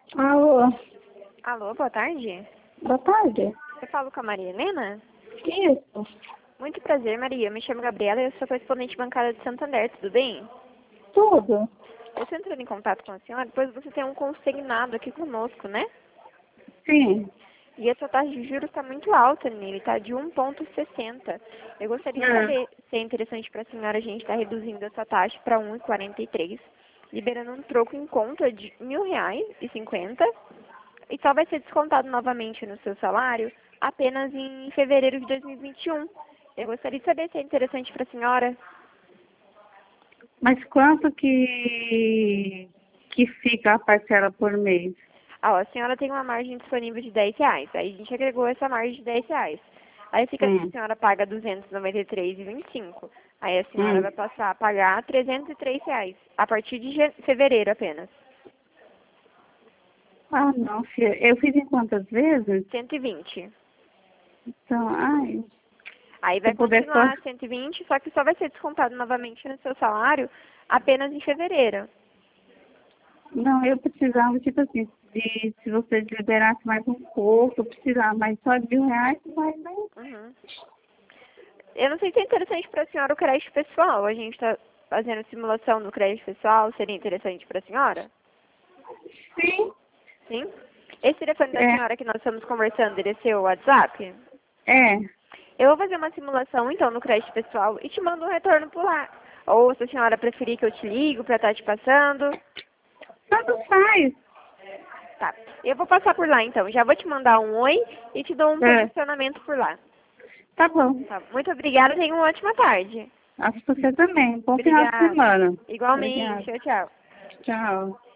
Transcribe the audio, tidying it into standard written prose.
Alô, Alô, boa tarde. boa tarde. Eu falo com a Maria Helena? Isso, Muito prazer, Maria. Eu me chamo Gabriela e eu sou correspondente bancária de Santander, tudo bem? tudo. Eu estou entrando em contato com a senhora, pois você tem um consignado aqui conosco, né? Sim. E a sua taxa de juros está muito alta nele, está de 1,60. Eu gostaria de Ah, saber se é interessante para a senhora a gente estar reduzindo essa taxa para 1,43, liberando um troco em conta de R$ 1.000,50 e só vai ser descontado novamente no seu salário apenas em fevereiro de 2021. Eu gostaria de saber se é interessante para a senhora. mas quanto que fica a parcela por mês? Ah, ó, a senhora tem uma margem disponível de R$ 10. Aí a gente agregou essa margem de R$ 10. Aí fica assim, a Hum, senhora paga R$ 293,25. Aí a senhora hum. vai passar a pagar R$ 303, a partir de fevereiro apenas. Ah, não, filha. Eu fiz em quantas vezes? 120. Então, ai, Aí se vai puder só... continuar 120, só que só vai ser descontado novamente no seu salário apenas em fevereiro. Não, eu precisava, tipo assim, de se vocês liberassem mais um pouco, eu precisava, mas só de R$ 1.000 vai, né? Uhum. Eu não sei se é interessante para a senhora o crédito pessoal. A gente está fazendo simulação do crédito pessoal. Seria interessante para a senhora? Sim. Sim? Esse telefone da É, senhora que nós estamos conversando, ele é seu WhatsApp? é. Eu vou fazer uma simulação, então, no crédito pessoal e te mando um retorno por lá. Ou se a senhora preferir que eu te ligo para estar te passando. Tanto faz. Tá. Eu vou passar por lá, então. Já vou te mandar um oi e te dou um É, posicionamento por lá. tá bom. Tá. Muito obrigada. Tenha uma ótima tarde. Acho que você também. Bom final de Obrigada. semana. Igualmente. Obrigada. Tchau, tchau. Tchau.